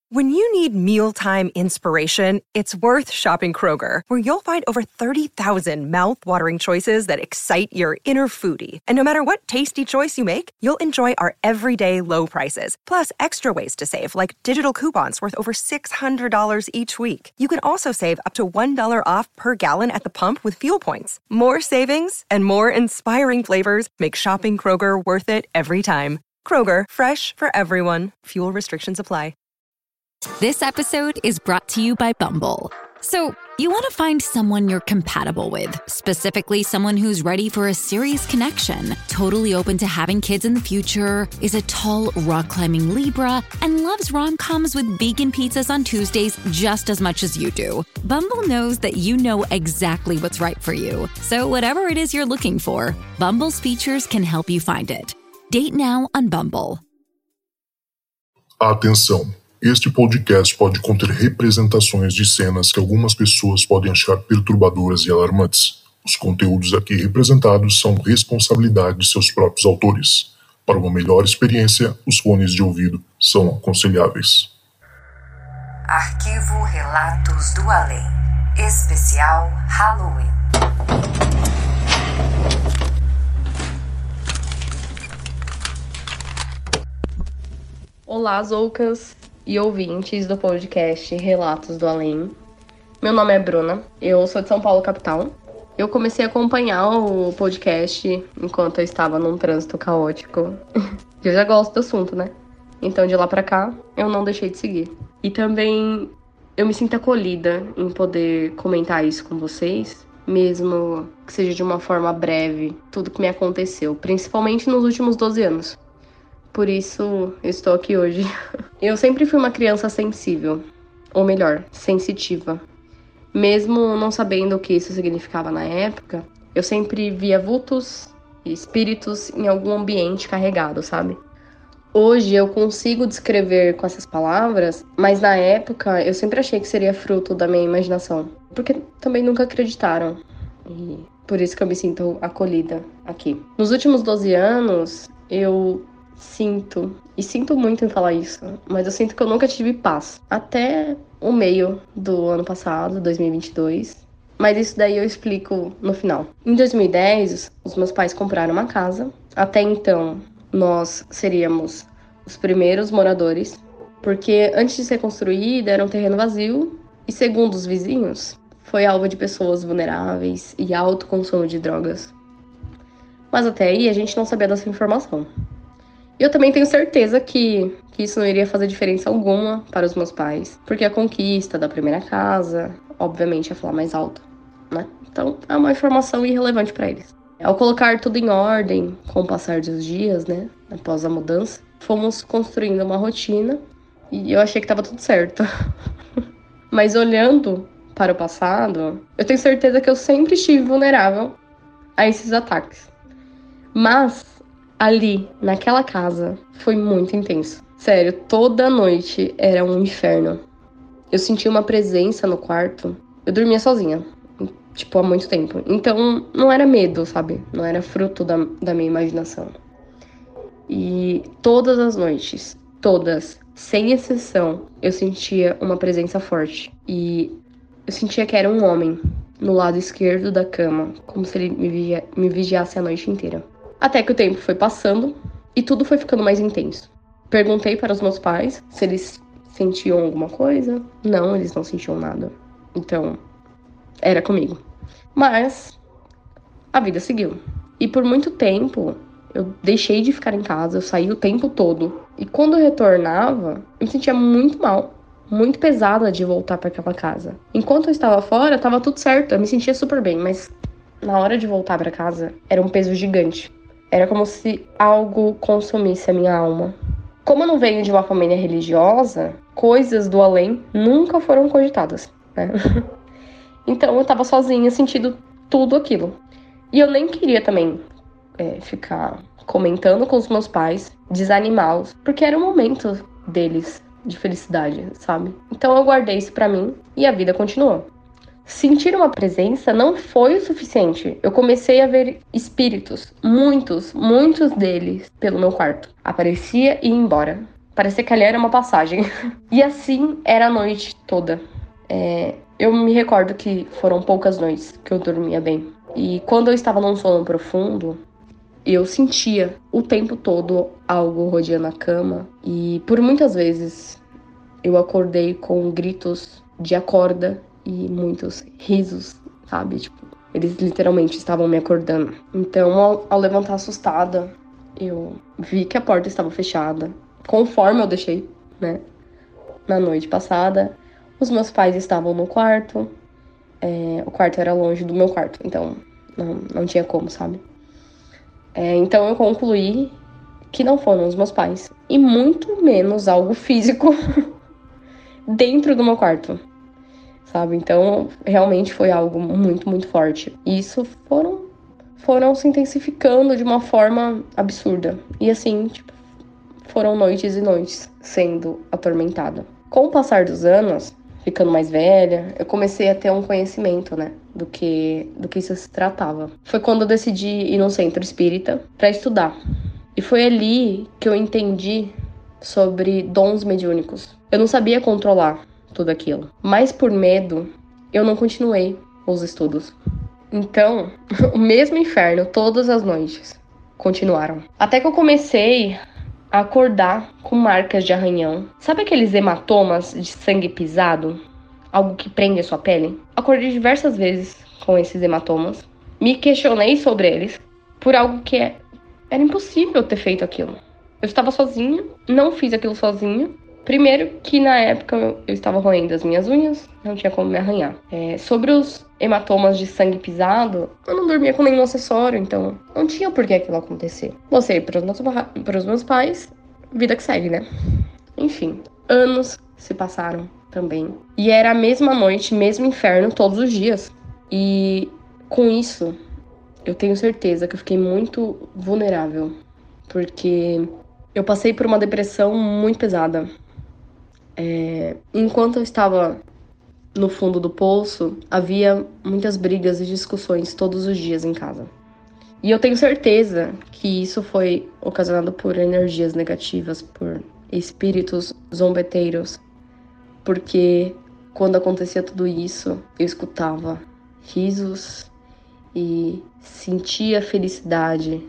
When you need mealtime inspiration, it's worth shopping Kroger, where you'll find over 30,000 mouth-watering choices that excite your inner foodie. And no matter what tasty choice you make, you'll enjoy our everyday low prices, plus extra ways to save, like digital coupons worth over $600 each week. You can also save up to $1 off per gallon at the pump with fuel points. More savings and more inspiring flavors make shopping Kroger worth it every time. Kroger, fresh for everyone. Fuel restrictions apply. This episode is brought to you by Bumble. So, you want to find someone you're compatible with, specifically someone who's ready for a serious connection, totally open to having kids in the future, is a tall, rock-climbing Libra, and loves rom-coms with vegan pizzas on Tuesdays just as much as you do. Bumble knows that you know exactly what's right for you. So whatever it is you're looking for, Bumble's features can help you find it. Date now on Bumble. Atenção! Este podcast pode conter representações de cenas que algumas pessoas podem achar perturbadoras e alarmantes. Os conteúdos aqui representados são responsabilidade de seus próprios autores. Para uma melhor experiência, os fones de ouvido são aconselháveis. Arquivo Relatos do Além. Especial Halloween. Olá, Zoucas e ouvintes do podcast Relatos do Além. Meu nome é Bruna, eu sou de São Paulo, capital. Eu comecei a acompanhar o podcast enquanto eu estava num trânsito caótico. Eu já gosto do assunto, né? Então, de lá pra cá, eu não deixei de seguir. E também eu me sinto acolhida em poder comentar isso com vocês, mesmo que seja de uma forma breve, tudo que me aconteceu, principalmente nos últimos 12 anos. Por isso, eu estou aqui hoje. Eu sempre fui uma criança sensível, ou melhor, sensitiva. Mesmo não sabendo o que isso significava na época, eu sempre via vultos e espíritos em algum ambiente carregado, sabe? Hoje eu consigo descrever com essas palavras, mas na época eu sempre achei que seria fruto da minha imaginação. Porque também nunca acreditaram. E por isso que eu me sinto acolhida aqui. Nos últimos 12 anos, eu sinto muito em falar isso, mas eu sinto que eu nunca tive paz. Até o meio do ano passado, 2022. Mas isso daí eu explico no final. Em 2010, os meus pais compraram uma casa. Até então, nós seríamos os primeiros moradores, porque antes de ser construída, era um terreno vazio e, segundo os vizinhos, foi alvo de pessoas vulneráveis e alto consumo de drogas. Mas até aí, a gente não sabia dessa informação. Eu também tenho certeza que isso não iria fazer diferença alguma para os meus pais, porque a conquista da primeira casa, obviamente, ia falar mais alto, né? Então, é uma informação irrelevante para eles. Ao colocar tudo em ordem, com o passar dos dias, né, após a mudança, fomos construindo uma rotina e eu achei que estava tudo certo. Mas olhando para o passado, eu tenho certeza que eu sempre estive vulnerável a esses ataques. Mas ali, naquela casa, foi muito intenso. Sério, toda noite era um inferno. Eu sentia uma presença no quarto. Eu dormia sozinha, há muito tempo. Então, não era medo, sabe? Não era fruto da minha imaginação. E todas as noites, todas, sem exceção, eu sentia uma presença forte. E eu sentia que era um homem no lado esquerdo da cama, como se ele me vigiasse a noite inteira. Até que o tempo foi passando e tudo foi ficando mais intenso. Perguntei para os meus pais se eles sentiam alguma coisa. Não, eles não sentiam nada. Então, era comigo. Mas a vida seguiu. E por muito tempo, eu deixei de ficar em casa, eu saí o tempo todo. E quando eu retornava, eu me sentia muito mal, muito pesada de voltar para aquela casa. Enquanto eu estava fora, estava tudo certo, eu me sentia super bem, mas na hora de voltar para casa, era um peso gigante. Era como se algo consumisse a minha alma. Como eu não venho de uma família religiosa, coisas do além nunca foram cogitadas, né? Então eu tava sozinha, sentindo tudo aquilo. E eu nem queria também ficar comentando com os meus pais, desanimá-los, porque era o momento deles de felicidade, sabe? Então eu guardei isso pra mim e a vida continuou. Sentir uma presença não foi o suficiente. Eu comecei a ver espíritos, muitos deles, pelo meu quarto. Aparecia e ia embora. Parecia que ali era uma passagem. E assim era a noite toda. Eu me recordo que foram poucas noites que eu dormia bem. E quando eu estava num sono profundo, eu sentia o tempo todo algo rodeando a cama. E por muitas vezes eu acordei com gritos de acorda e muitos risos, sabe? Tipo, eles literalmente estavam me acordando. Então, ao levantar assustada, eu vi que a porta estava fechada, conforme eu deixei, né? Na noite passada, os meus pais estavam no quarto. O quarto era longe do meu quarto, então não tinha como, sabe? Então eu concluí que não foram os meus pais. E muito menos algo físico dentro do meu quarto, sabe? Então realmente foi algo muito, muito forte. E isso foram se intensificando de uma forma absurda. E assim, tipo, foram noites e noites sendo atormentada. Com o passar dos anos, ficando mais velha, eu comecei a ter um conhecimento, né, do que isso se tratava. Foi quando eu decidi ir num centro espírita para estudar. E foi ali que eu entendi sobre dons mediúnicos. Eu não sabia controlar tudo aquilo, mas por medo, eu não continuei os estudos. Então, o mesmo inferno todas as noites continuaram. Até que eu comecei a acordar com marcas de arranhão. Sabe aqueles hematomas de sangue pisado? Algo que prende a sua pele? Acordei diversas vezes com esses hematomas. Me questionei sobre eles por algo que era impossível ter feito aquilo. Eu estava sozinha, não fiz aquilo sozinha. Primeiro que na época eu estava roendo as minhas unhas, não tinha como me arranhar. Sobre os hematomas de sangue pisado, eu não dormia com nenhum acessório, então não tinha por que aquilo acontecer. Mostrei para os meus pais, vida que segue, né? Enfim, anos se passaram também. E era a mesma noite, mesmo inferno, todos os dias. E com isso, eu tenho certeza que eu fiquei muito vulnerável, porque eu passei por uma depressão muito pesada. Enquanto eu estava no fundo do poço, havia muitas brigas e discussões todos os dias em casa. E eu tenho certeza que isso foi ocasionado por energias negativas, por espíritos zombeteiros, porque quando acontecia tudo isso, eu escutava risos e sentia a felicidade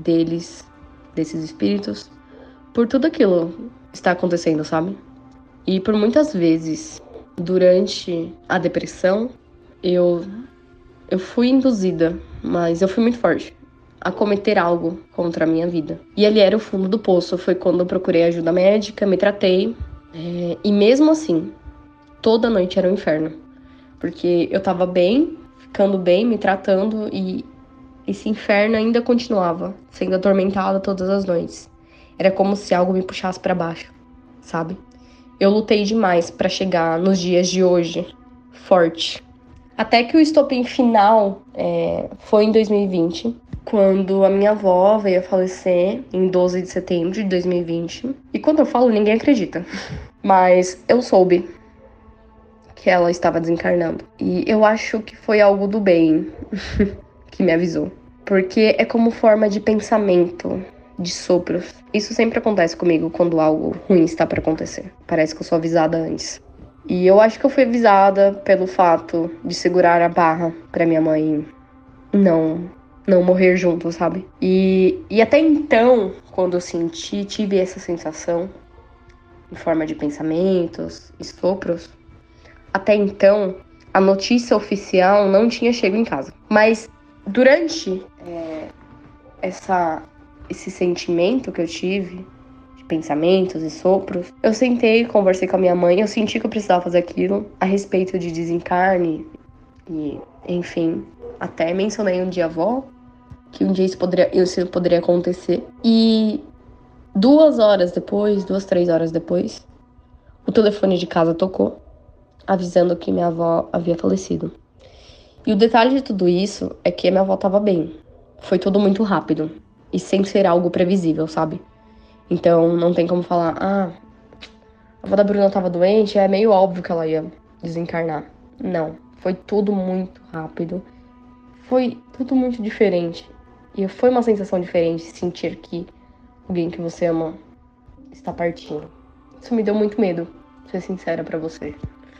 desses espíritos, por tudo aquilo que está acontecendo, sabe? E por muitas vezes, durante a depressão, eu fui induzida, mas eu fui muito forte, a cometer algo contra a minha vida. E ali era o fundo do poço, foi quando eu procurei ajuda médica, me tratei, e mesmo assim, toda noite era um inferno. Porque eu tava bem, ficando bem, me tratando, e esse inferno ainda continuava, sendo atormentada todas as noites. Era como se algo me puxasse pra baixo, sabe? Eu lutei demais pra chegar nos dias de hoje, forte. Até que o estopim final foi em 2020, quando a minha avó veio a falecer em 12 de setembro de 2020. E quando eu falo, ninguém acredita. Mas eu soube que ela estava desencarnando. E eu acho que foi algo do bem que me avisou. Porque é como forma de pensamento, de sopros. Isso sempre acontece comigo quando algo ruim está para acontecer. Parece que eu sou avisada antes. E eu acho que eu fui avisada pelo fato de segurar a barra pra minha mãe não morrer junto, sabe? E até então, quando eu tive essa sensação, em forma de pensamentos e sopros, até então, a notícia oficial não tinha chegado em casa. Mas durante esse sentimento que eu tive, de pensamentos e sopros, eu sentei, conversei com a minha mãe, eu senti que eu precisava fazer aquilo a respeito de desencarne e, enfim, até mencionei um dia a avó, que um dia isso poderia acontecer. E 2 horas depois, 3 horas depois, o telefone de casa tocou, avisando que minha avó havia falecido. E o detalhe de tudo isso é que a minha avó estava bem. Foi tudo muito rápido e sem ser algo previsível, sabe? Então não tem como falar, a avó da Bruna estava doente, é meio óbvio que ela ia desencarnar. Não, foi tudo muito rápido. Foi tudo muito diferente. E foi uma sensação diferente sentir que alguém que você ama está partindo. Isso me deu muito medo, pra ser sincera pra você.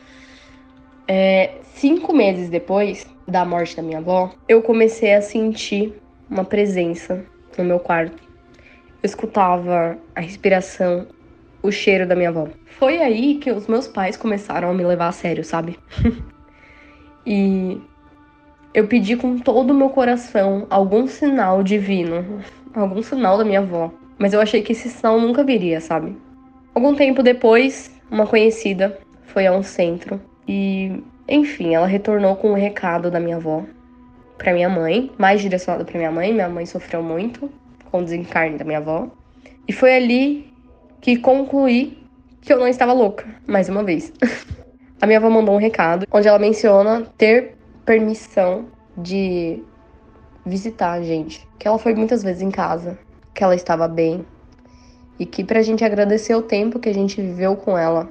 5 meses depois da morte da minha avó, eu comecei a sentir uma presença no meu quarto. Eu escutava a respiração, o cheiro da minha avó. Foi aí que os meus pais começaram a me levar a sério, sabe? E eu pedi com todo o meu coração algum sinal divino, algum sinal da minha avó. Mas eu achei que esse sinal nunca viria, sabe? Algum tempo depois, uma conhecida foi a um centro e, enfim, ela retornou com um recado da minha avó pra minha mãe, mais direcionado pra minha mãe. Minha mãe sofreu muito com o desencarne da minha avó. E foi ali que concluí que eu não estava louca, mais uma vez. A minha avó mandou um recado onde ela menciona ter permissão de visitar a gente. Que ela foi muitas vezes em casa, que ela estava bem. E que pra gente agradecer o tempo que a gente viveu com ela.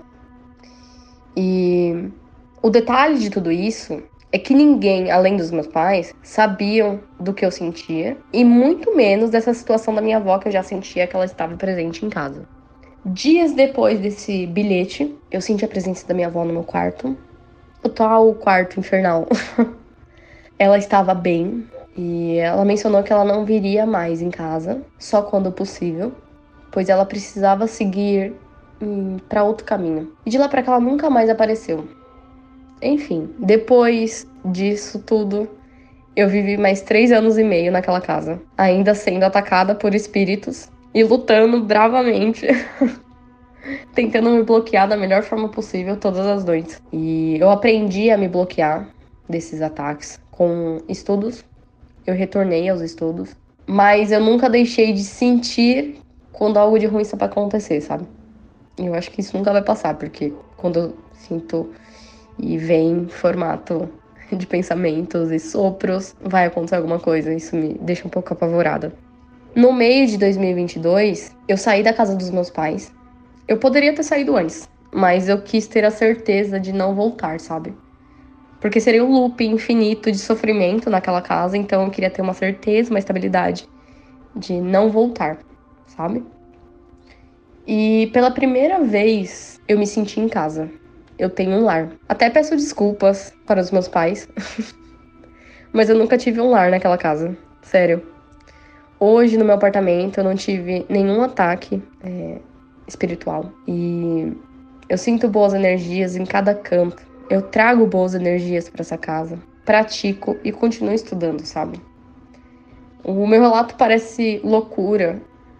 E o detalhe de tudo isso é que ninguém, além dos meus pais, sabiam do que eu sentia. E muito menos dessa situação da minha avó, que eu já sentia que ela estava presente em casa. Dias depois desse bilhete, eu senti a presença da minha avó no meu quarto. O tal quarto infernal. Ela estava bem e ela mencionou que ela não viria mais em casa, só quando possível, pois ela precisava seguir para outro caminho. E de lá para cá ela nunca mais apareceu. Enfim, depois disso tudo, eu vivi mais 3 anos e meio naquela casa, ainda sendo atacada por espíritos e lutando bravamente, tentando me bloquear da melhor forma possível todas as noites. E eu aprendi a me bloquear desses ataques com estudos. Eu retornei aos estudos, mas eu nunca deixei de sentir quando algo de ruim está pra acontecer, sabe? E eu acho que isso nunca vai passar, porque quando eu sinto e vem em formato de pensamentos e sopros, vai acontecer alguma coisa. Isso me deixa um pouco apavorada. No meio de 2022, eu saí da casa dos meus pais. Eu poderia ter saído antes, mas eu quis ter a certeza de não voltar, sabe? Porque seria um loop infinito de sofrimento naquela casa, então eu queria ter uma certeza, uma estabilidade de não voltar, sabe? E pela primeira vez eu me senti em casa. Eu tenho um lar. Até peço desculpas para os meus pais, mas eu nunca tive um lar naquela casa, sério. Hoje no meu apartamento eu não tive nenhum ataque espiritual e eu sinto boas energias em cada canto. Eu trago boas energias para essa casa, pratico e continuo estudando, sabe? O meu relato parece loucura,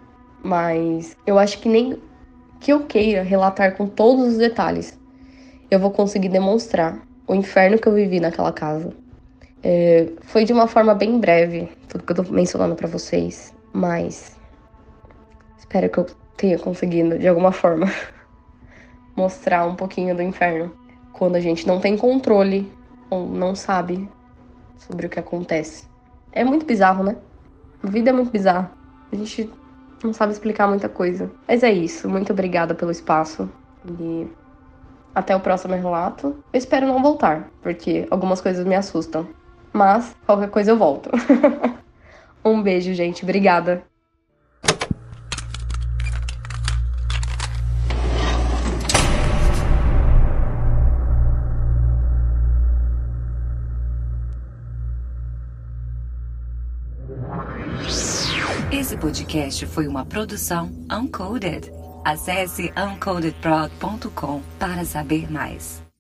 mas eu acho que nem que eu queira relatar com todos os detalhes, eu vou conseguir demonstrar o inferno que eu vivi naquela casa. Foi de uma forma bem breve, tudo que eu tô mencionando pra vocês, mas espero que eu tenha conseguido, de alguma forma, mostrar um pouquinho do inferno. Quando a gente não tem controle ou não sabe sobre o que acontece. É muito bizarro, né? A vida é muito bizarra. A gente não sabe explicar muita coisa. Mas é isso. Muito obrigada pelo espaço. E até o próximo relato. Eu espero não voltar, porque algumas coisas me assustam. Mas qualquer coisa eu volto. Um beijo, gente. Obrigada. Esse podcast foi uma produção Uncoded. Acesse uncodedprod.com para saber mais.